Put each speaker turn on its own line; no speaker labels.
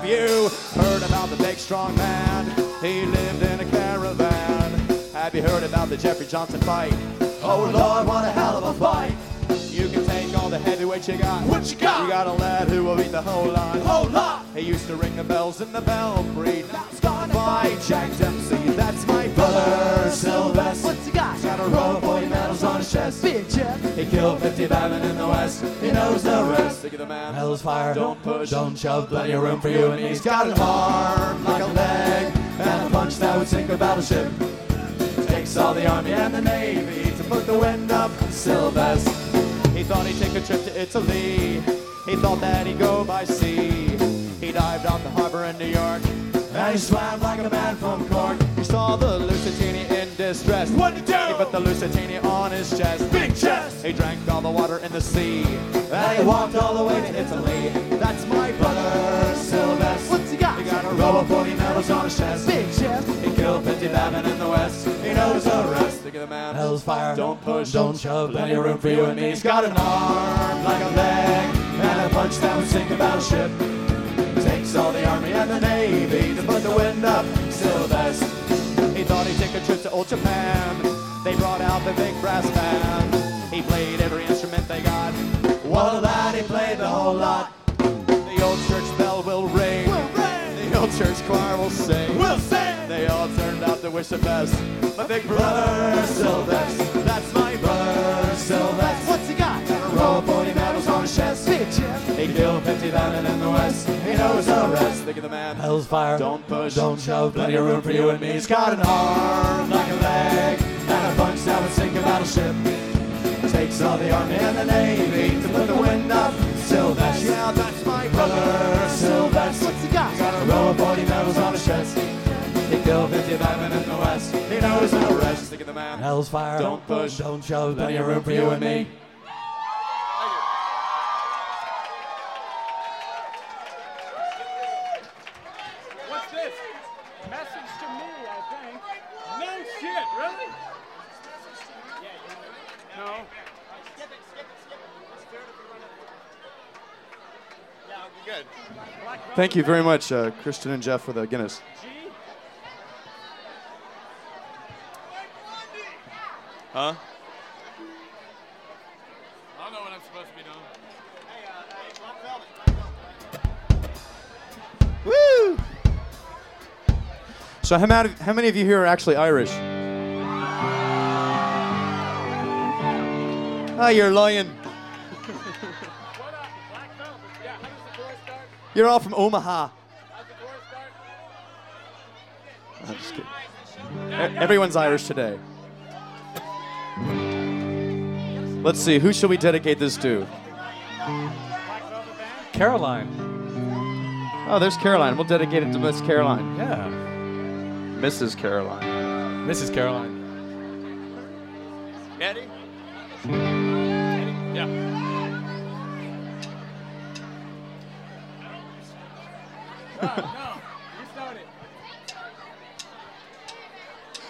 have you heard about the big strong man? He lived in a caravan. Have you heard about the Jeffrey Johnson fight? Oh Lord, what a hell of a fight. You can take all the heavyweights you got. What you got? You got a lad who will beat the whole lot. Whole lot. He used to ring the bells in the Belfry. Now it's gone by Jack Dempsey. That's my brother Sylvester. What's he got? He's got a row of 40 medals on his chest. Big chest. He killed 50 batmen in the West. He knows the rest. Look at the man. Hell's fire. Don't push. Don't shove. Plenty of room for you and me. He's got an arm like a leg and a punch that would sink a battleship. Takes all the army and the navy to put the wind up. Sylvester. He thought he'd take a trip to Italy. He thought that he'd go by sea. He dived on the harbor in New York, and he swam like a man from Cork. He saw the Lusitania in distress. What'd he do? He put the Lusitania on his chest. Big chest! He drank all the water in the sea, and he walked all the way to Italy. That's my brother Sylvester. What's he got? He got a row of 40 medals on his chest. Big chest! He killed 50 batmen in the West. He knows the rest. Look at the man. Hell's fire. Don't push. Don't shove. Plenty of room for you and me. He's got an arm like a leg and a punch that would sink a battleship. Takes all the army and the navy to put the wind up. Sylvester. He thought he'd take a trip to old Japan. They brought out the big brass band. He played every instrument they got. What of that, he played the whole lot. The old church bell will ring. The old church choir will sing. We'll sing. They all turned out to wish the best. My big brother Sylvester. That's my brother Sylvester. What's he got? Got a row of 40 medals on his chest. Big chest. He killed 50 batmen in the West. He knows the rest. Look at the man. Hell's fire. Don't push. Don't shove. Plenty of room for you and me. He's got an arm like a leg and a punch that would sink a battleship. Takes all the army and the navy to put the wind up. Sylvester. Yeah, that's my brother Sylvester. What's he got? Got a row of 40 medals on his chest. He killed 50 batmen in the West. He knows the rest. Look at the man. Hell's fire. Don't push. Don't shove. Plenty of room for you and me.
What's this? Message to me, I think. No shit, really? No.
Good.
Thank you very much, Christian and Jeff, for the Guinness.
Huh?
I don't know what I'm supposed to be doing.
Woo! So how many of you here are actually Irish? Ah, you're lying.
What up? Black Velvet. Yeah, how does the chorus start?
You're all from Omaha.
How's the chorus start?
I'm just kidding. Everyone's Irish today. Let's see, who shall we dedicate this to?
Black Velvet Band?
Caroline.
Oh, there's Caroline. We'll dedicate it to Miss Caroline.
Yeah.
Mrs. Caroline.
Mrs. Caroline.
Eddie?
Yeah. No.